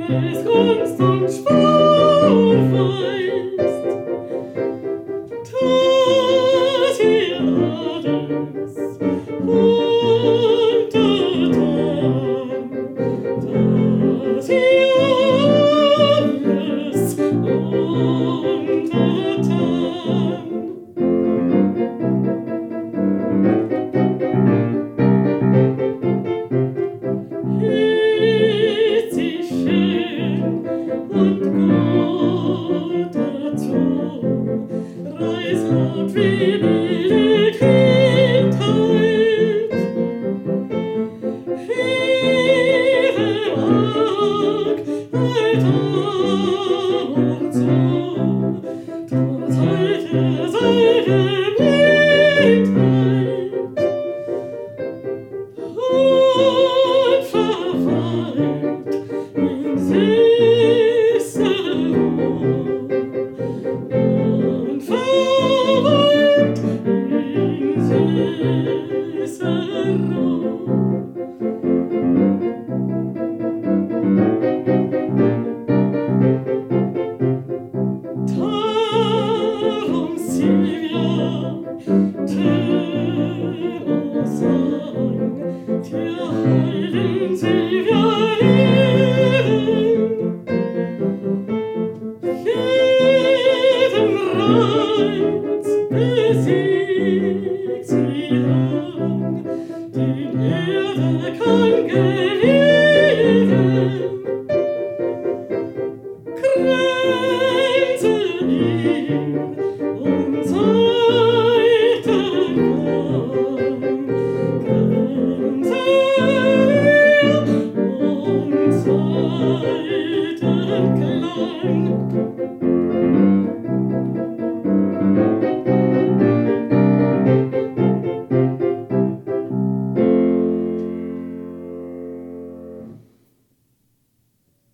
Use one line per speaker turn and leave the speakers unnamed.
es Kunst und Spur weist, dass ihr alles untertan, dass ihr alles untertan. Ist sie schön und gut dazu, reißt laut wie wilde Kindheit. Ihre Augen alt und so, trotz alte Blindheit. Und verweilt in süßer Ruhe, und verweilt in süßer Ruhe. Darum, Silvia, Tenor sang, der heiligen Silvia jeden Reiz besiegt sie lang, den Erde kann gewinnen.